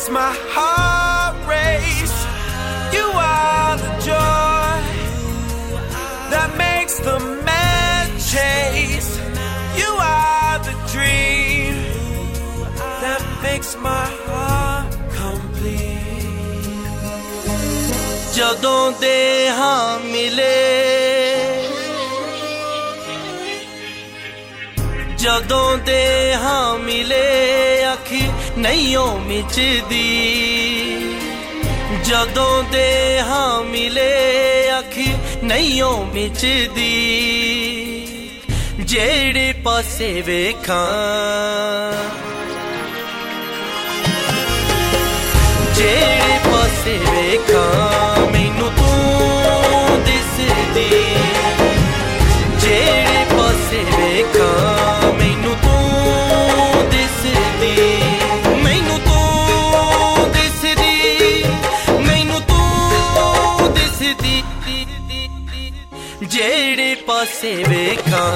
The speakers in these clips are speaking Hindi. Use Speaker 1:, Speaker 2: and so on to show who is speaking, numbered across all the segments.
Speaker 1: makes my heart race. You are the joy that makes the man chase. You are the dream that makes my heart complete. Jadon de haan mile, जदों दे हाँ मिले अखी नैयों मिचदी, जदों दे हाँ मिले अखी नैयों मिचदी, जेड़े पासे वेखां जेड़े पासे वेखां मैनू तू दिसदी, जेड़े पासे वेखां जेड़े पासे वेखां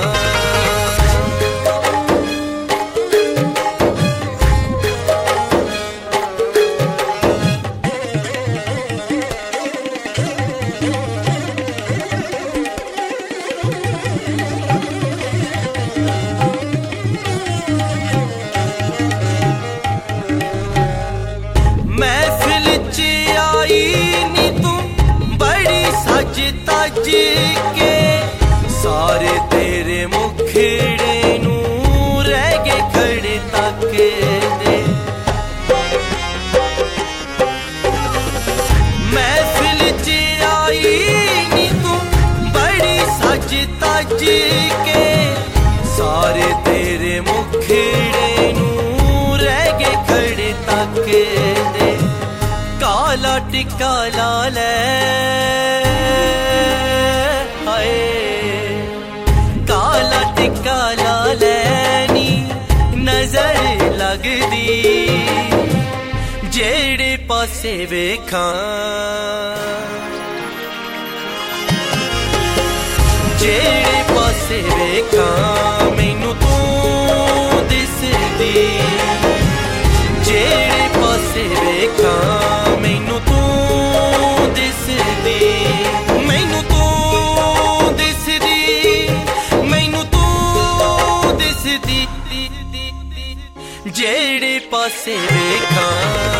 Speaker 1: महफिल च आई नी तू बड़ी सज तज के, सारे तेरे मुखड़े नू रह गए खड़े तके दे। महफिल च आई नी तू बड़ी सज तज के, सारे तेरे मुखड़े नू रह गए खड़े तके दे। काला टिक्का ला ले काला टिक्का ला लैनी नजर लगदी, जेड़े पासे वेखां जेड़े पासे वेखां मैनू तू दिसदी, जेड़े पासे वेखां मैनू तू दिसदी, मैनू तू दिसदी, मैनू तू दिसदी, जेड़े पासे वेखां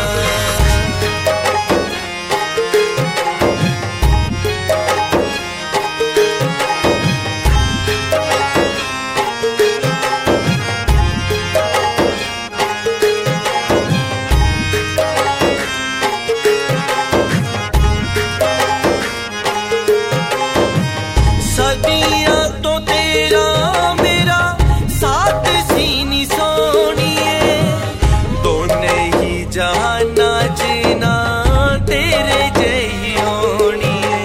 Speaker 1: सदियां तो तेरा मेरा साथ सी नी सोनिए, दोने ही जहाना जीना तेरे जही होनी है।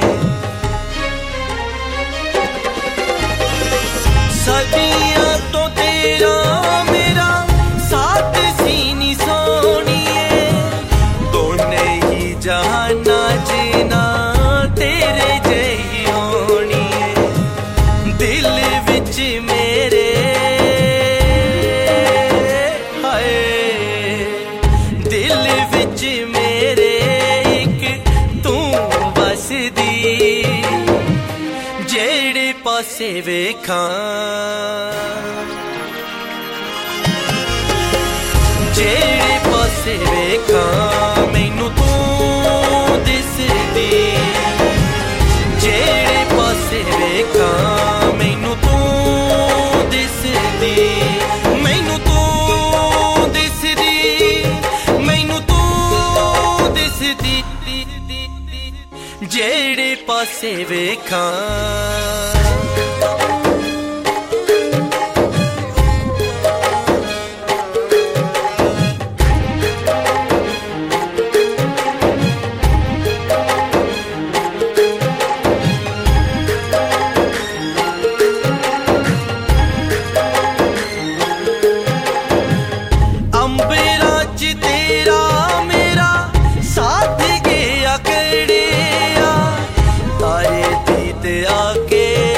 Speaker 1: सदियां तो तेरा मेरा साथ सी नी सोनिए, दोने ही जहाना जीना तेरे जही होनी है। दिल विच मेरे हाय, दिल विच मेरे एक तू बसदी, जेड़े पासे वेखां जेड़े पासे वेखां मैनू तू दिसदी, जेड़े पासे वेखां मैनू तू दिसदी, मैनू तू दिसदी, मैनू तू दिसदी, जेड़े पासे वेखां तेरा मेरा साथ गया कड़िया, तारे दीद आके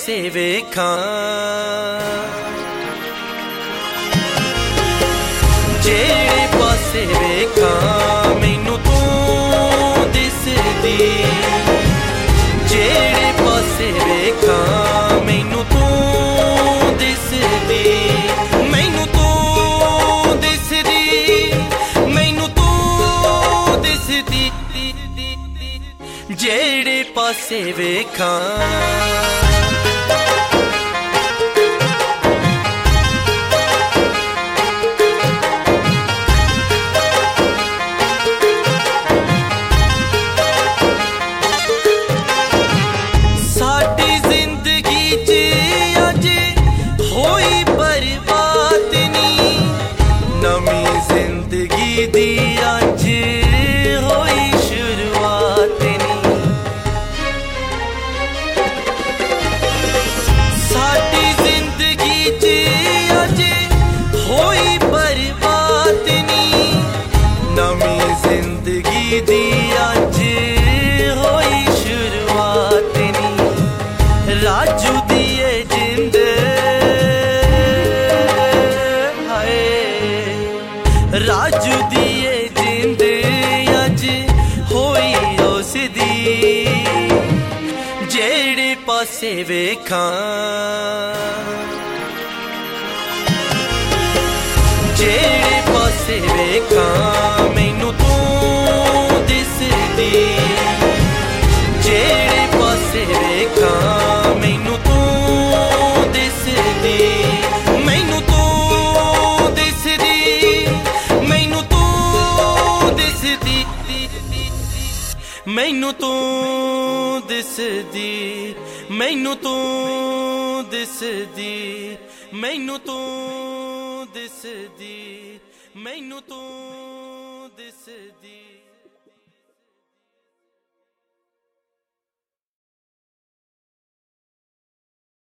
Speaker 1: पासे वेखां जेड़े पासे वेखां मैनू तू दिसदी जेड़े पासे वेखां मैनू तू दिसदी मैनू तू दिसदी मैनू तू दिसदी जेड़े पासे वेखां दी अज होई शुरुआत नी साडी जिंदगी च अज होई बर्बाद नी नवी जिंदगी दी अज होई शुरुआत नी राजू दी जिंद राजू दी जिंद अज होई उसदी जेड़े पासे वेखां जेड़े पासे वेखां मैनू तू दिसदी जेड़े पासे वेखां मैनू तू दिसदी मैनू तू दिसदी मैनू तू दिसदी मैनू तू दिसदी मैनू तू दिसदी मैनू तू दिसदी मैनू तू दिसदी।